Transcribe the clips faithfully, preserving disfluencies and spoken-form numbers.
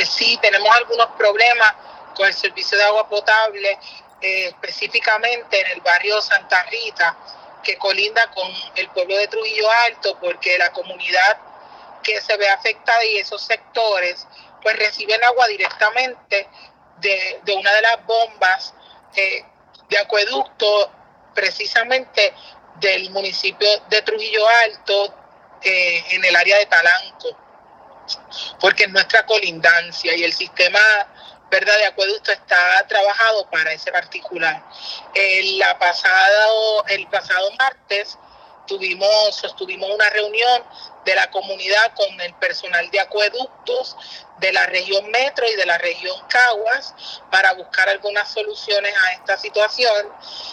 pues sí, tenemos algunos problemas con el servicio de agua potable, eh, específicamente en el barrio Santa Rita, que colinda con el pueblo de Trujillo Alto, porque la comunidad que se ve afectada y esos sectores pues reciben agua directamente de, de una de las bombas eh, de acueducto, precisamente del municipio de Trujillo Alto, eh, en el área de Talanco, porque es nuestra colindancia y el sistema, ¿verdad?, de acueducto está trabajado para ese particular. El, la pasada, el pasado martes tuvimos, sostuvimos una reunión de la comunidad con el personal de acueductos de la región Metro y de la región Caguas para buscar algunas soluciones a esta situación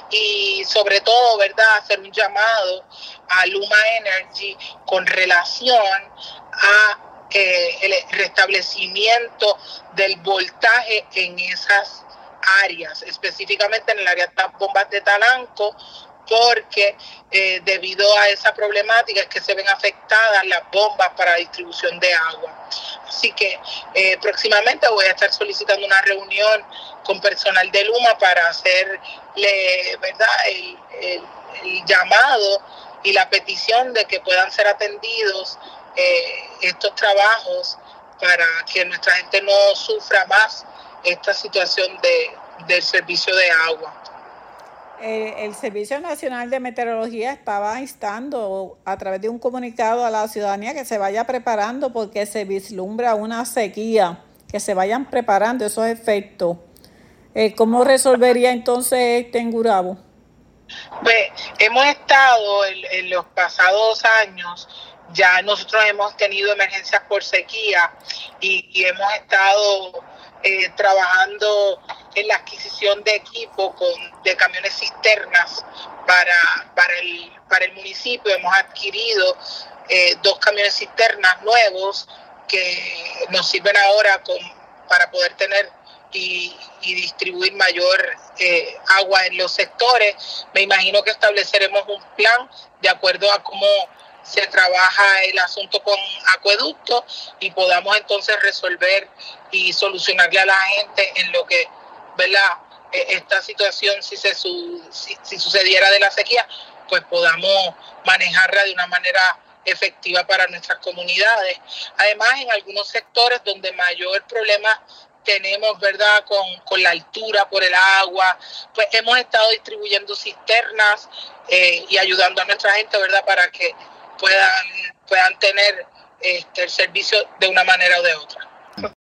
y sobre todo, ¿verdad?, hacer un llamado a Luma Energy con relación a Eh, el restablecimiento del voltaje en esas áreas, específicamente en el área de las bombas de Talanco, porque eh, debido a esa problemática es que se ven afectadas las bombas para la distribución de agua. Así que eh, próximamente voy a estar solicitando una reunión con personal de Luma para hacerle, ¿verdad?, el, el, el llamado y la petición de que puedan ser atendidos Eh, estos trabajos para que nuestra gente no sufra más esta situación de, del servicio de agua. Eh, el Servicio Nacional de Meteorología estaba instando a través de un comunicado a la ciudadanía que se vaya preparando porque se vislumbra una sequía, que se vayan preparando esos efectos. Eh, ¿Cómo resolvería entonces este en Gurabo? Pues hemos estado en, en los pasados años, ya nosotros hemos tenido emergencias por sequía y, y hemos estado eh, trabajando en la adquisición de equipo con, de camiones cisternas para, para, el, para el municipio. Hemos adquirido eh, dos camiones cisternas nuevos que nos sirven ahora con, para poder tener y, y distribuir mayor eh, agua en los sectores. Me imagino que estableceremos un plan de acuerdo a cómo se trabaja el asunto con acueducto y podamos entonces resolver y solucionarle a la gente en lo que, ¿verdad?, esta situación, si se su, si, si sucediera de la sequía, pues podamos manejarla de una manera efectiva para nuestras comunidades. Además, en algunos sectores donde mayor problema tenemos, ¿verdad?, con, con la altura por el agua, pues hemos estado distribuyendo cisternas eh, y ayudando a nuestra gente, ¿verdad?, para que puedan, puedan tener este, el servicio de una manera o de otra.